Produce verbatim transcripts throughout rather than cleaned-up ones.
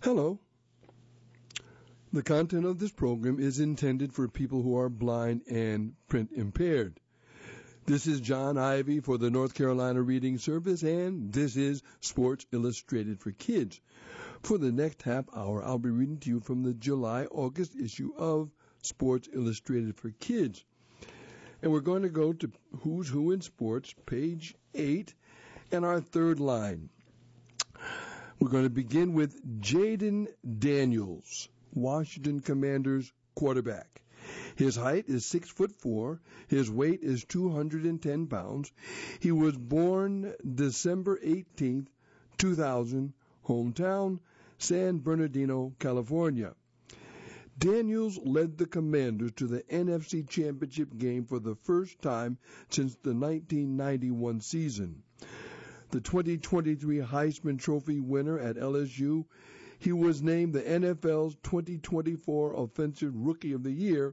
Hello. The content of this program is intended for people who are blind and print impaired. This is John Ivy for the North Carolina Reading Service, and this is Sports Illustrated for Kids. For the next half hour, I'll be reading to you from the July-August issue of Sports Illustrated for Kids. And we're going to go to Who's Who in Sports, page eight, and our third line. We're going to begin with Jayden Daniels, Washington Commanders quarterback. His height is six foot four. His weight is two hundred ten pounds. He was born December eighteenth, two thousand, hometown, San Bernardino, California. Daniels led the Commanders to the N F C Championship game for the first time since the nineteen ninety-one season. The twenty twenty-three Heisman Trophy winner at L S U, he was named the N F L's twenty twenty-four Offensive Rookie of the Year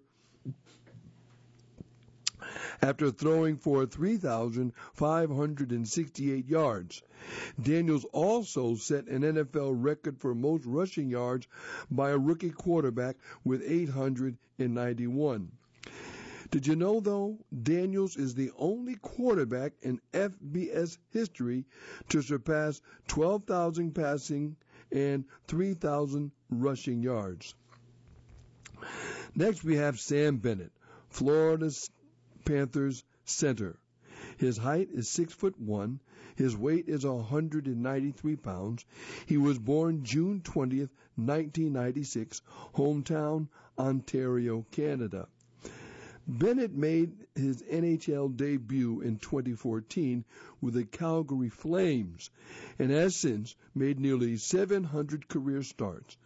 after throwing for three thousand five hundred sixty-eight yards. Daniels also set an N F L record for most rushing yards by a rookie quarterback with eight hundred ninety-one. Did you know, though, Daniels is the only quarterback in F B S history to surpass twelve thousand passing and three thousand rushing yards. Next, we have Sam Bennett, Florida Panthers center. His height is six foot one. His weight is one hundred ninety-three pounds. He was born June twentieth, nineteen ninety-six, hometown, Ontario, Canada. Bennett made his N H L debut in twenty fourteen with the Calgary Flames and has since made nearly seven hundred career starts.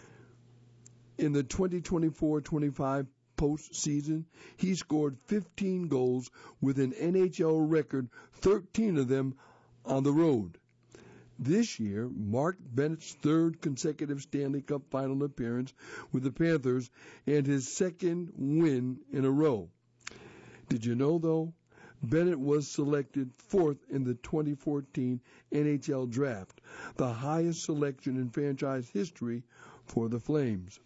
In the twenty twenty-four twenty-five postseason, he scored fifteen goals with an N H L record, thirteen of them on the road. This year marked Bennett's third consecutive Stanley Cup final appearance with the Panthers and his second win in a row. Did you know, though, Bennett was selected fourth in the twenty fourteen N H L draft, the highest selection in franchise history for the Flames.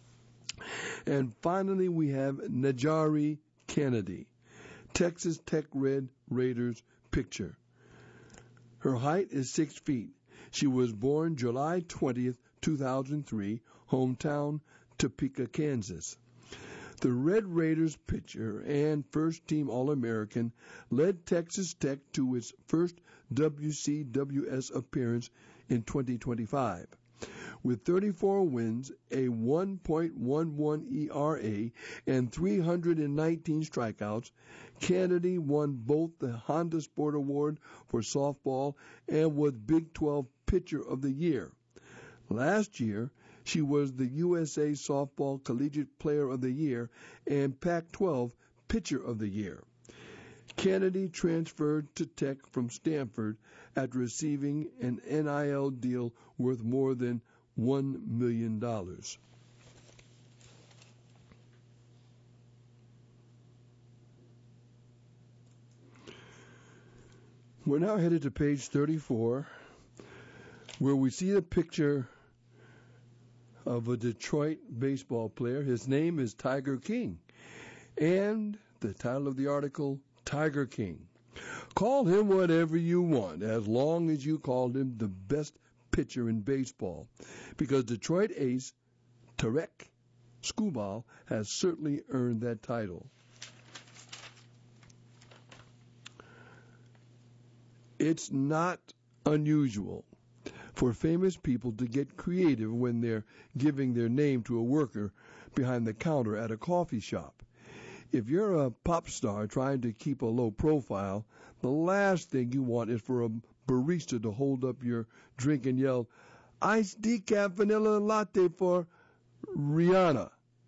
And finally, we have Najari Kennedy, Texas Tech Red Raiders pitcher. Her height is six feet. She was born July twentieth, two thousand three, hometown, Topeka, Kansas. The Red Raiders pitcher and first-team All-American led Texas Tech to its first W C W S appearance in twenty twenty-five. With thirty-four wins, a one point one one E R A, and three hundred nineteen strikeouts, Kennedy won both the Honda Sport Award for softball and was Big twelve Pitcher of the Year. Last year, she was the U S A Softball Collegiate Player of the Year and Pac twelve Pitcher of the Year. Kennedy transferred to Tech from Stanford after receiving an N I L deal worth more than one million dollars. We're now headed to page thirty-four, where we see a picture of a Detroit baseball player. His name is Tiger King, and the title of the article, Tiger King. Call him whatever you want, as long as you call him the best pitcher in baseball, because Detroit ace Tarik Skubal has certainly earned that title. It's not unusual for famous people to get creative when they're giving their name to a worker behind the counter at a coffee shop. If you're a pop star trying to keep a low profile, the last thing you want is for a barista to hold up your drink and yell, "Iced decaf vanilla latte for Rihanna."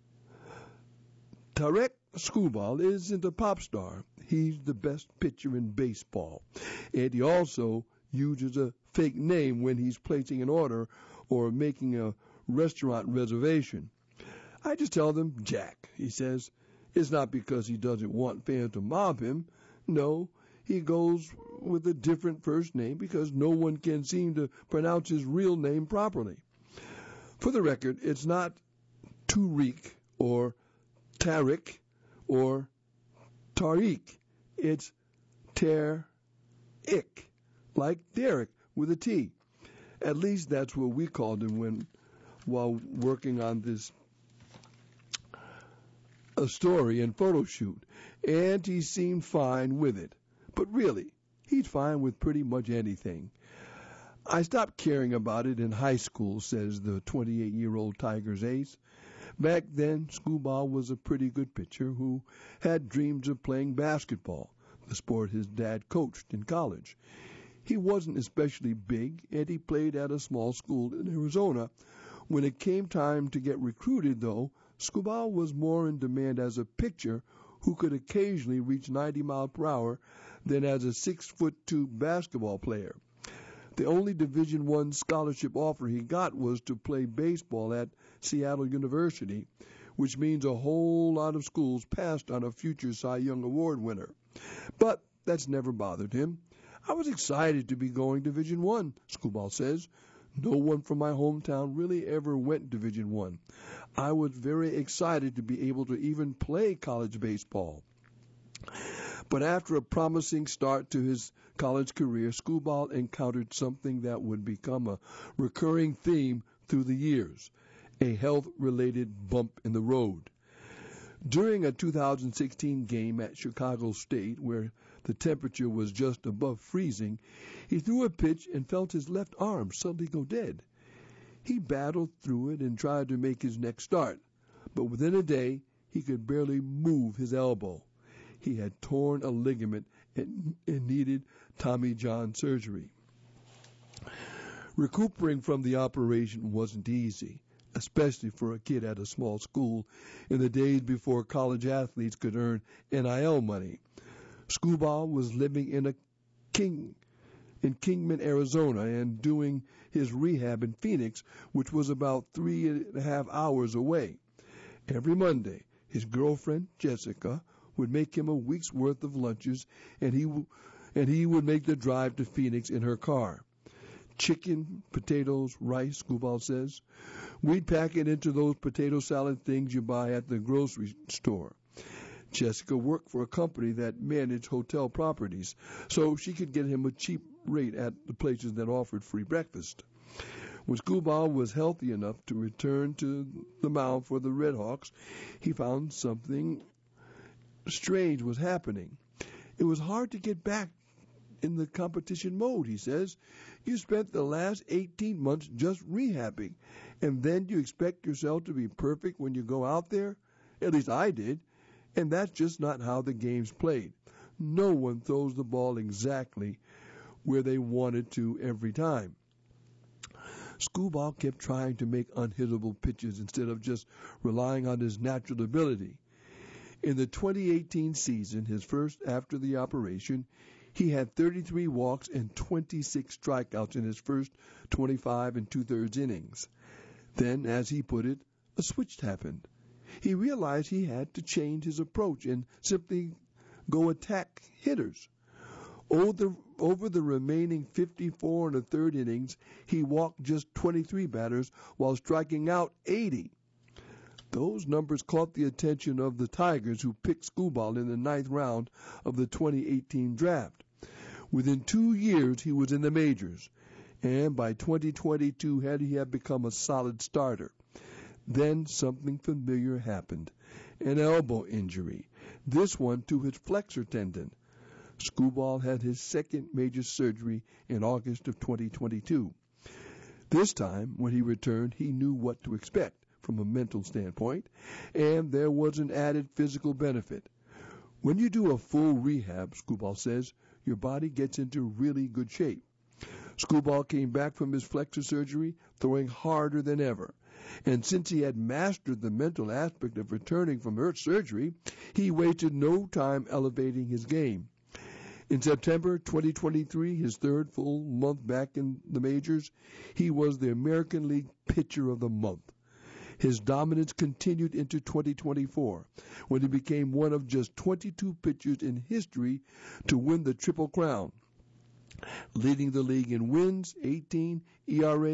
Tarik Skubal isn't a pop star. He's the best pitcher in baseball. And he also uses a fake name when he's placing an order or making a restaurant reservation. I just tell them, Jack, he says. It's not because he doesn't want fans to mob him. No, he goes with a different first name because no one can seem to pronounce his real name properly. For the record, it's not Tariq or Tariq or Tariq. It's Tariq, like Derek with a T. At least that's what we called him when, while working on this a story and photo shoot, and he seemed fine with it. But really, he's fine with pretty much anything. I stopped caring about it in high school, says the twenty-eight-year-old Tigers ace. Back then, Skubal was a pretty good pitcher who had dreams of playing basketball, the sport his dad coached in college. He wasn't especially big, and he played at a small school in Arizona. When it came time to get recruited, though, Skubal was more in demand as a pitcher who could occasionally reach ninety miles per hour than as a six foot two basketball player. The only Division One scholarship offer he got was to play baseball at Seattle University, which means a whole lot of schools passed on a future Cy Young Award winner. But that's never bothered him. I was excited to be going Division One, Skubal says. No one from my hometown really ever went Division One. I was very excited to be able to even play college baseball. But after a promising start to his college career, Skubal encountered something that would become a recurring theme through the years, a health-related bump in the road. During a two thousand sixteen game at Chicago State, where the temperature was just above freezing, he threw a pitch and felt his left arm suddenly go dead. He battled through it and tried to make his next start, but within a day he could barely move his elbow. He had torn a ligament and, and needed Tommy John surgery. Recuperating from the operation wasn't easy, especially for a kid at a small school in the days before college athletes could earn N I L money. Skubal was living in a King, in Kingman, Arizona, and doing his rehab in Phoenix, which was about three and a half hours away. Every Monday, his girlfriend, Jessica, would make him a week's worth of lunches, and he, and he would make the drive to Phoenix in her car. Chicken, potatoes, rice, Skubal says. We'd pack it into those potato salad things you buy at the grocery store. Jessica worked for a company that managed hotel properties, so she could get him a cheap rate at the places that offered free breakfast. When Skubal was healthy enough to return to the mound for the Redhawks, he found something strange was happening. It was hard to get back in the competition mode, he says. You spent the last eighteen months just rehabbing, and then you expect yourself to be perfect when you go out there? At least I did. And that's just not how the game's played. No one throws the ball exactly where they wanted to every time. Skubal kept trying to make unhittable pitches instead of just relying on his natural ability. In the twenty eighteen season, his first after the operation, he had thirty-three walks and twenty-six strikeouts in his first twenty-five and two-thirds innings. Then, as he put it, a switch happened. He realized he had to change his approach and simply go attack hitters. Over the, over the remaining fifty-four and a third innings, he walked just twenty-three batters while striking out eighty. Those numbers caught the attention of the Tigers, who picked Skubal in the ninth round of the twenty eighteen draft. Within two years, he was in the majors, and by twenty twenty-two had he had become a solid starter. Then something familiar happened, an elbow injury, this one to his flexor tendon. Skubal had his second major surgery in August of twenty twenty-two. This time, when he returned, he knew what to expect from a mental standpoint, and there was an added physical benefit. When you do a full rehab, Skubal says, your body gets into really good shape. Skubal came back from his flexor surgery throwing harder than ever. And since he had mastered the mental aspect of returning from her surgery, he wasted no time elevating his game. In September twenty twenty-three, his third full month back in the majors, he was the American League Pitcher of the Month. His dominance continued into twenty twenty-four, when he became one of just twenty-two pitchers in history to win the Triple Crown, leading the league in wins, eighteen, E R A,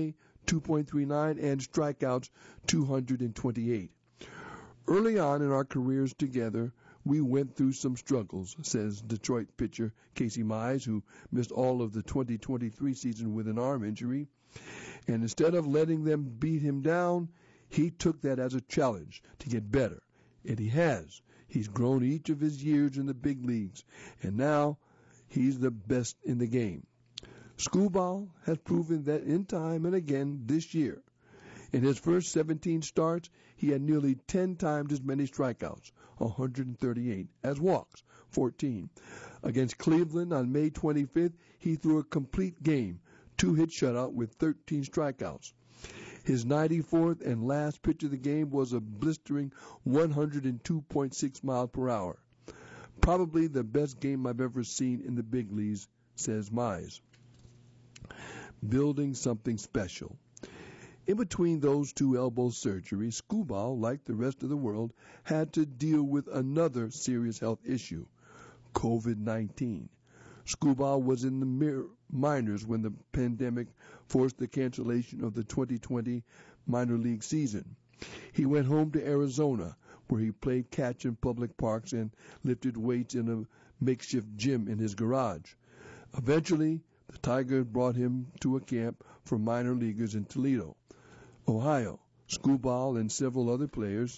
two point three nine, and strikeouts, two hundred twenty-eight. Early on in our careers together, we went through some struggles, says Detroit pitcher Casey Mize, who missed all of the twenty twenty-three season with an arm injury. And instead of letting them beat him down, he took that as a challenge to get better. And he has. He's grown each of his years in the big leagues, and now he's the best in the game. Skubal has proven that in time and again this year. In his first seventeen starts, he had nearly ten times as many strikeouts, one hundred thirty-eight, as walks, fourteen. Against Cleveland on May twenty-fifth, he threw a complete game, two-hit shutout with thirteen strikeouts. His ninety-fourth and last pitch of the game was a blistering one hundred two point six miles per hour. Probably the best game I've ever seen in the big leagues, says Mize. Building something special. In between those two elbow surgeries, Skubal, like the rest of the world, had to deal with another serious health issue, COVID nineteen. Skubal was in the minors when the pandemic forced the cancellation of the twenty twenty minor league season. He went home to Arizona, where he played catch in public parks and lifted weights in a makeshift gym in his garage. Eventually, the Tigers brought him to a camp for minor leaguers in Toledo, Ohio. Skubal and several other players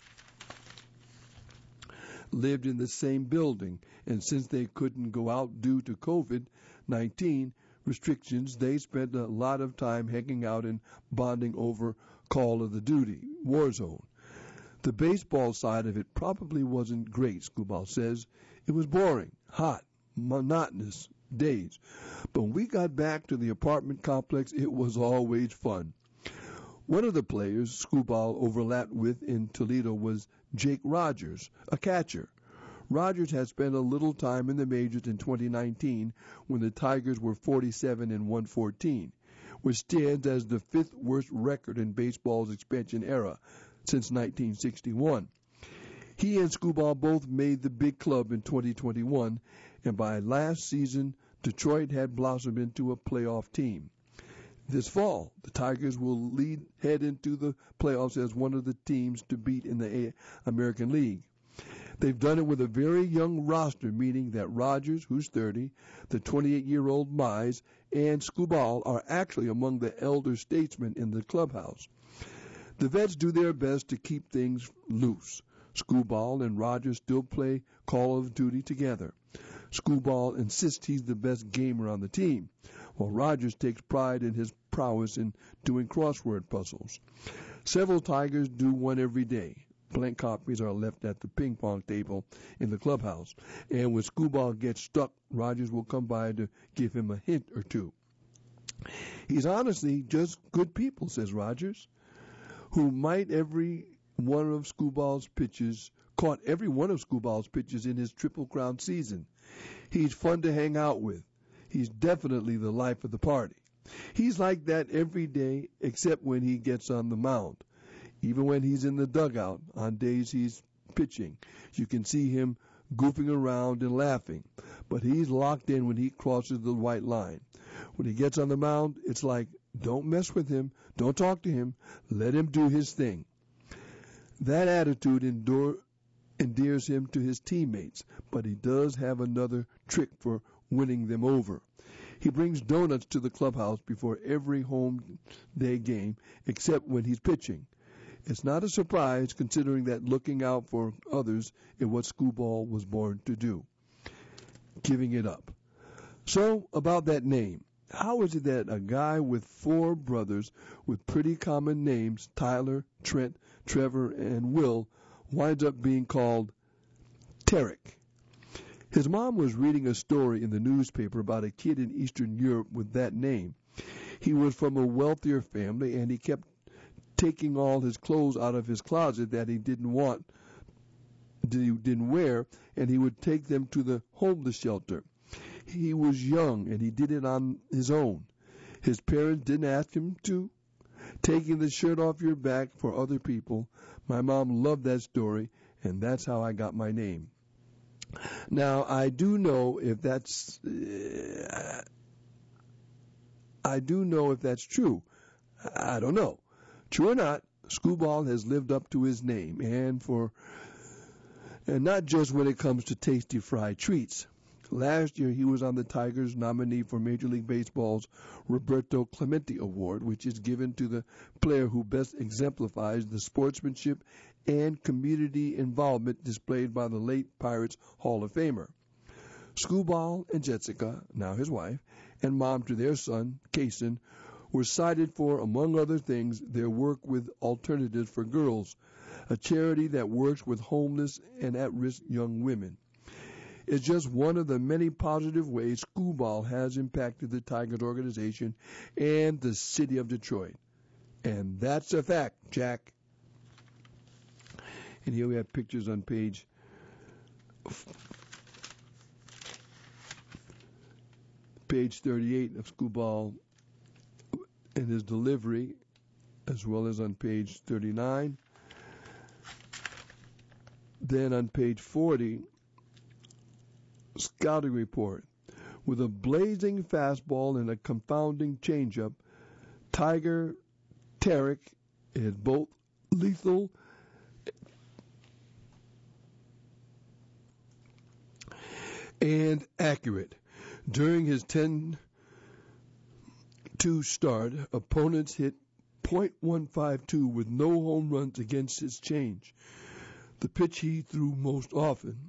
lived in the same building, and since they couldn't go out due to COVID nineteen restrictions, they spent a lot of time hanging out and bonding over Call of the Duty, Warzone. The baseball side of it probably wasn't great, Skubal says. It was boring, hot, monotonous days. But when we got back to the apartment complex, it was always fun. One of the players Skubal overlapped with in Toledo was Jake Rogers, a catcher. Rogers had spent a little time in the majors in twenty nineteen when the Tigers were forty-seven and one fourteen, which stands as the fifth worst record in baseball's expansion era since nineteen sixty-one. He and Skubal both made the big club in twenty twenty-one, and by last season, Detroit had blossomed into a playoff team. This fall, the Tigers will lead head into the playoffs as one of the teams to beat in the American League. They've done it with a very young roster, meaning that Rogers, who's thirty, the twenty-eight-year-old Mize, and Skubal are actually among the elder statesmen in the clubhouse. The vets do their best to keep things loose. Skubal and Rogers still play Call of Duty together. Skubal insists he's the best gamer on the team, while Rogers takes pride in his prowess in doing crossword puzzles. Several Tigers do one every day. Blank copies are left at the ping pong table in the clubhouse, and when Skubal gets stuck, Rogers will come by to give him a hint or two. He's honestly just good people, says Rogers, who might every one of Skubal's pitches, caught every one of Skubal's pitches in his Triple Crown season. He's fun to hang out with. He's definitely the life of the party. He's like that every day except when he gets on the mound. Even when he's in the dugout on days he's pitching, you can see him goofing around and laughing. But he's locked in when he crosses the white line. When he gets on the mound, it's like, don't mess with him, don't talk to him, let him do his thing. That attitude endure, endears him to his teammates, but he does have another trick for winning them over. He brings donuts to the clubhouse before every home day game, except when he's pitching. It's not a surprise, considering that looking out for others is what Skubal was born to do. Giving it up. So, about that name. How is it that a guy with four brothers with pretty common names, Tyler, Trent, Trevor, and Will, winds up being called Tarek? His mom was reading a story in the newspaper about a kid in Eastern Europe with that name. He was from a wealthier family, and he kept taking all his clothes out of his closet that he didn't want, that he didn't wear, and he would take them to the homeless shelter. He was young, and he did it on his own. His parents didn't ask him to. Taking the shirt off your back for other people. My mom loved that story, and that's how I got my name. Now, I do know if that's, uh, I do know if that's true. I don't know. True or not, Scooball has lived up to his name, and for and not just when it comes to tasty fried treats. Last year, he was on the Tigers' nominee for Major League Baseball's Roberto Clemente Award, which is given to the player who best exemplifies the sportsmanship and community involvement displayed by the late Pirates Hall of Famer. Scooball and Jessica, now his wife, and mom to their son, Kason, were cited for, among other things, their work with Alternatives for Girls, a charity that works with homeless and at-risk young women. It's just one of the many positive ways Scooball has impacted the Tigers organization and the city of Detroit. And that's a fact, Jack. And here we have pictures on page page thirty-eight of Scooball and his delivery, as well as on page thirty-nine. Then on page forty, scouting report. With a blazing fastball and a confounding changeup, Tiger Tarek is both lethal and accurate. During his ten two start, opponents hit point one five two with no home runs against his change, the pitch he threw most often.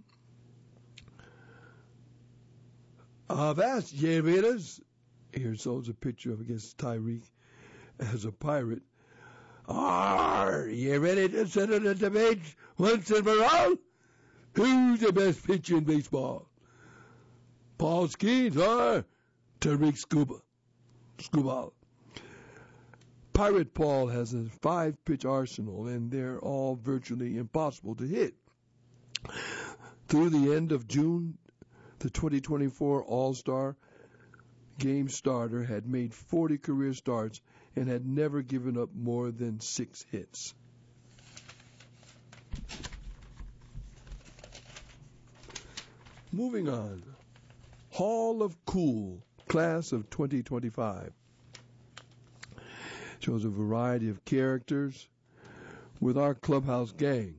Avast, ye raiders. Here shows a picture of, I guess, Tyreek as a pirate. Are you ready to settle the debate once and for all? Who's the best pitcher in baseball? Paul Skeens or Tariq Scuba? Scooball. Pirate Paul has a five-pitch arsenal, and they're all virtually impossible to hit. Through the end of June, the twenty twenty-four All-Star Game starter had made forty career starts and had never given up more than six hits. Moving on. Hall of Cool, class of twenty twenty-five. Shows a variety of characters with our clubhouse gang.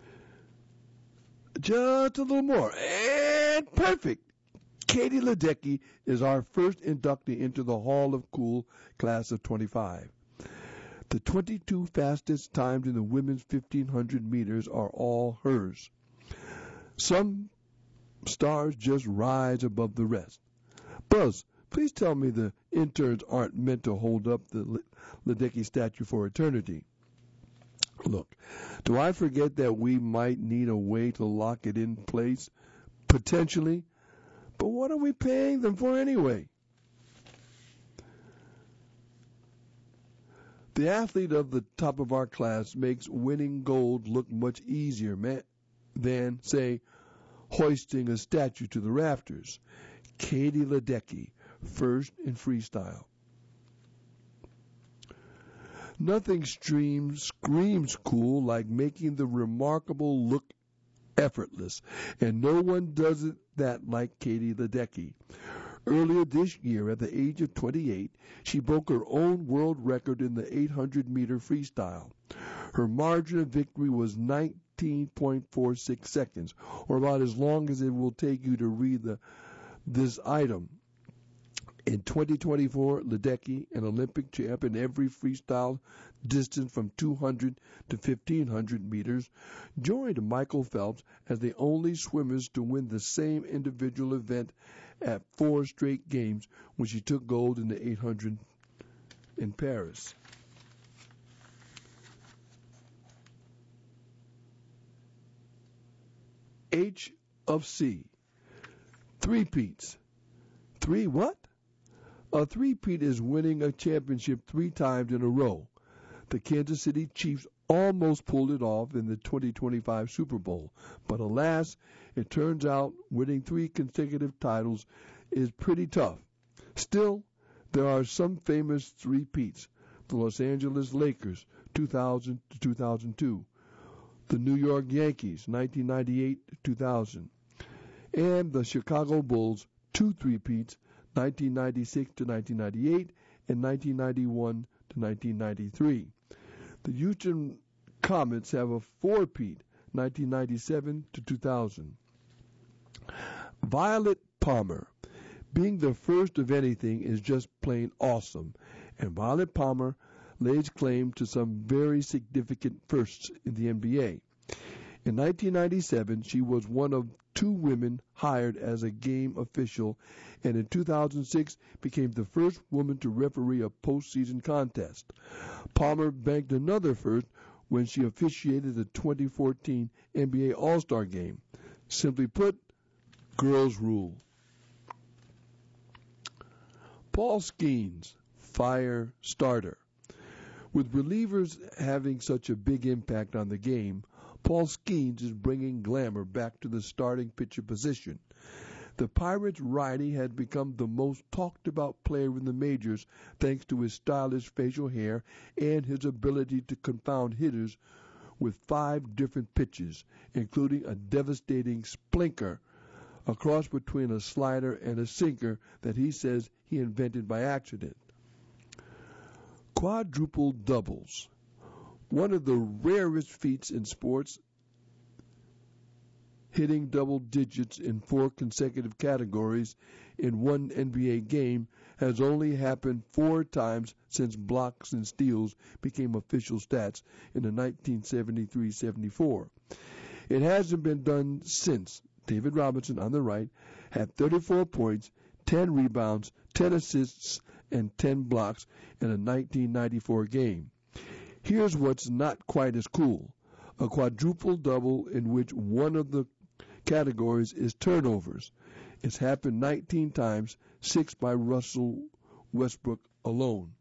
Just a little more. And perfect. Katie Ledecky is our first inductee into the Hall of Cool class of twenty-five. The twenty-two fastest times in the women's fifteen hundred meters are all hers. Some stars just rise above the rest. Buzz, please tell me the interns aren't meant to hold up the Ledecky statue for eternity. Look, do I forget that we might need a way to lock it in place? Potentially. But what are we paying them for anyway? The athlete of the top of our class makes winning gold look much easier man, than, say, hoisting a statue to the rafters. Katie Ledecky, first in freestyle. Nothing streams, screams cool like making the remarkable look effortless, and no one does it that like Katie Ledecky. Earlier this year, at the age of twenty-eight, she broke her own world record in the eight hundred meter freestyle. Her margin of victory was nineteen point four six seconds, or about as long as it will take you to read the, this item. In twenty twenty-four, Ledecky, an Olympic champ in every freestyle distance from two hundred to fifteen hundred meters, joined Michael Phelps as the only swimmers to win the same individual event at four straight games when she took gold in the eight hundred in Paris. H of C. Three-peats. Three what? A three-peat is winning a championship three times in a row. The Kansas City Chiefs almost pulled it off in the twenty twenty-five Super Bowl, but alas, it turns out winning three consecutive titles is pretty tough. Still, there are some famous three-peats. The Los Angeles Lakers, two thousand to two thousand two. The New York Yankees, nineteen ninety-eight to two thousand. And the Chicago Bulls, two three-peats, nineteen ninety-six to nineteen ninety-eight and nineteen ninety-one to nineteen ninety-three. The Houston Comets have a four-peat, nineteen ninety-seven to two thousand. Violet Palmer. Being the first of anything is just plain awesome, and Violet Palmer lays claim to some very significant firsts in the N B A. In nineteen ninety-seven, she was one of two women hired as a game official, and in two thousand six became the first woman to referee a postseason contest. Palmer banked another first when she officiated the twenty fourteen N B A All-Star Game. Simply put, girls rule. Paul Skeens, fire starter. With relievers having such a big impact on the game, Paul Skeens is bringing glamour back to the starting pitcher position. The Pirates' righty had become the most talked about player in the majors thanks to his stylish facial hair and his ability to confound hitters with five different pitches, including a devastating splinker, a cross between a slider and a sinker that he says he invented by accident. Quadruple doubles. One of the rarest feats in sports, hitting double digits in four consecutive categories in one N B A game, has only happened four times since blocks and steals became official stats in the nineteen seventy-three seventy-four. It hasn't been done since David Robinson on the right had thirty-four points, ten rebounds, ten assists, and ten blocks in a nineteen ninety-four game. Here's what's not quite as cool. A quadruple double in which one of the categories is turnovers. It's happened nineteen times, six by Russell Westbrook alone.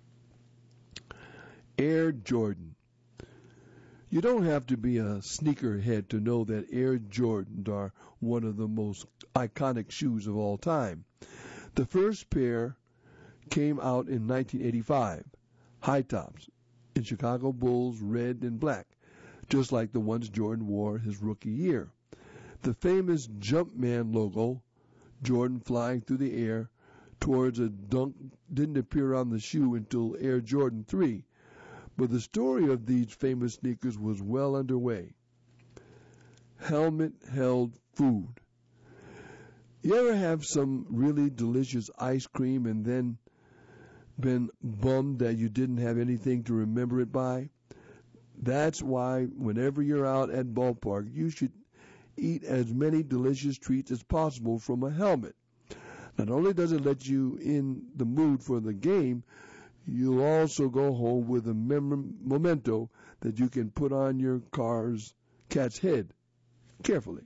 Air Jordan. You don't have to be a sneakerhead to know that Air Jordans are one of the most iconic shoes of all time. The first pair came out in nineteen eighty-five, high tops, in Chicago Bulls red and black, just like the ones Jordan wore his rookie year. The famous Jumpman logo, Jordan flying through the air towards a dunk, didn't appear on the shoe until Air Jordan three, but the story of these famous sneakers was well underway. Helmet-held food. You ever have some really delicious ice cream and then been bummed that you didn't have anything to remember it by? That's why whenever you're out at ballpark, you should eat as many delicious treats as possible from a helmet. Not only does it let you in the mood for the game, you'll also go home with a mem- memento that you can put on your car's cat's head carefully.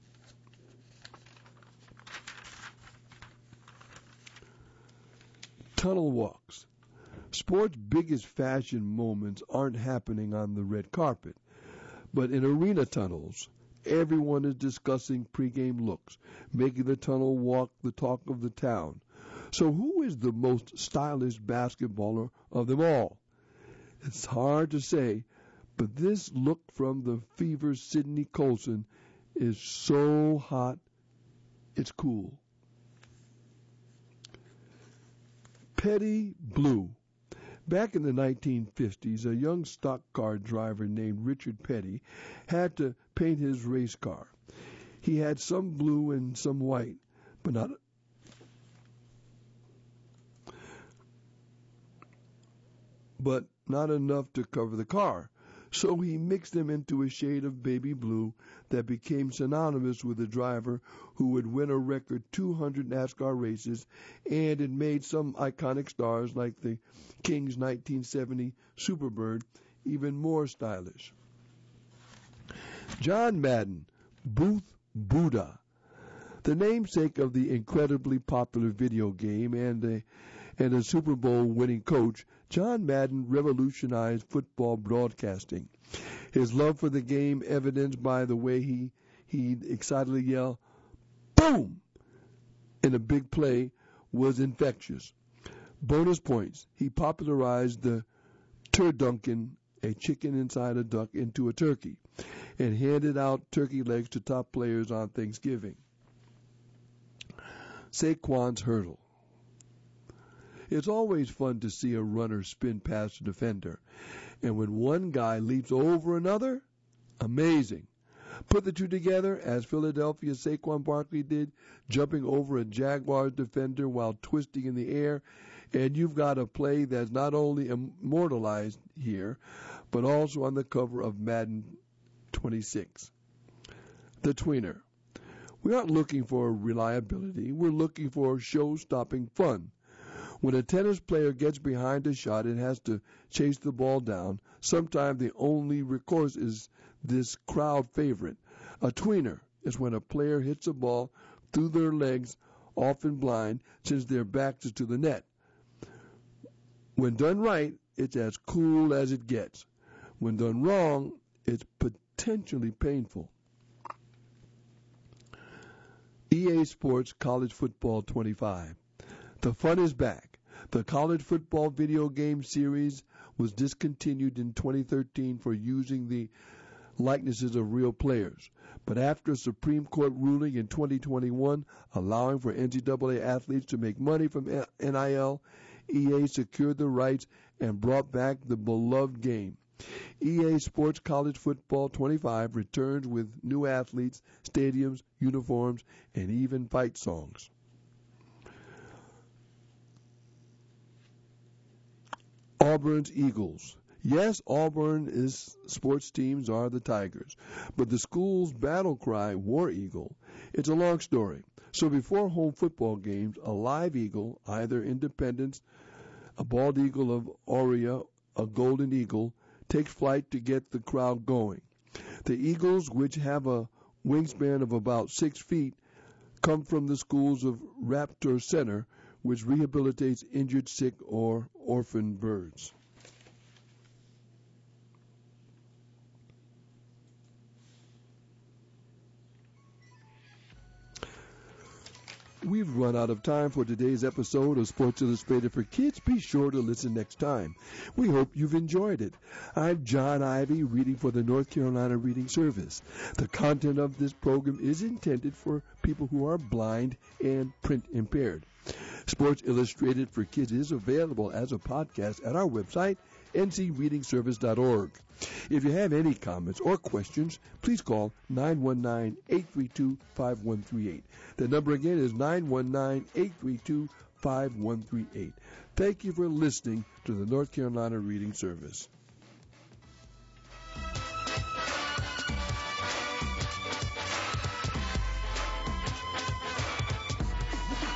Tunnel walks. Sports' biggest fashion moments aren't happening on the red carpet, but in arena tunnels. Everyone is discussing pregame looks, making the tunnel walk the talk of the town. So who is the most stylish basketballer of them all? It's hard to say, but this look from the Fever's Sidney Colson is so hot, it's cool. Petty Blue. Back in the nineteen fifties, a young stock car driver named Richard Petty had to paint his race car. He had some blue and some white, but not but not enough to cover the car. So he mixed them into a shade of baby blue that became synonymous with a driver who would win a record two hundred NASCAR races, and it made some iconic stars like the Kings nineteen seventy Superbird even more stylish. John Madden, Booth Buddha. The namesake of the incredibly popular video game and a, and a Super Bowl winning coach, John Madden revolutionized football broadcasting. His love for the game, evidenced by the way he he'd excitedly yell, "Boom!" in a big play, was infectious. Bonus points. He popularized the turduncan, a chicken inside a duck, into a turkey, and handed out turkey legs to top players on Thanksgiving. Saquon's hurdle. It's always fun to see a runner spin past a defender. And when one guy leaps over another, amazing. Put the two together, as Philadelphia's Saquon Barkley did, jumping over a Jaguars defender while twisting in the air, and you've got a play that's not only immortalized here, but also on the cover of Madden twenty-six. The tweener. We aren't looking for reliability. We're looking for show-stopping fun. When a tennis player gets behind a shot and has to chase the ball down, sometimes the only recourse is this crowd favorite. A tweener is when a player hits a ball through their legs, often blind, since their backs is to the net. When done right, it's as cool as it gets. When done wrong, it's potentially painful. E A Sports College Football twenty-five. The fun is back. The college football video game series was discontinued in twenty thirteen for using the likenesses of real players. But after a Supreme Court ruling in twenty twenty-one allowing for N C double A athletes to make money from N I L, E A secured the rights and brought back the beloved game. E A Sports College Football twenty-five returns with new athletes, stadiums, uniforms, and even fight songs. Auburn's Eagles. Yes, Auburn's sports teams are the Tigers, but the school's battle cry, War Eagle, it's a long story. So before home football games, a live eagle, either Independence, a bald eagle of Aurea, a golden eagle, takes flight to get the crowd going. The eagles, which have a wingspan of about six feet, come from the schools of Raptor Center, which rehabilitates injured, sick, or orphan birds. We've run out of time for today's episode of Sports Illustrated for Kids. Be sure to listen next time. We hope you've enjoyed it. I'm John Ivy, reading for the North Carolina Reading Service. The content of this program is intended for people who are blind and print impaired. Sports Illustrated for Kids is available as a podcast at our website, n c reading service dot org. If you have any comments or questions, please call nine one nine, eight three two, five one three eight. The number again is nine one nine, eight three two, five one three eight. Thank you for listening to the North Carolina Reading Service.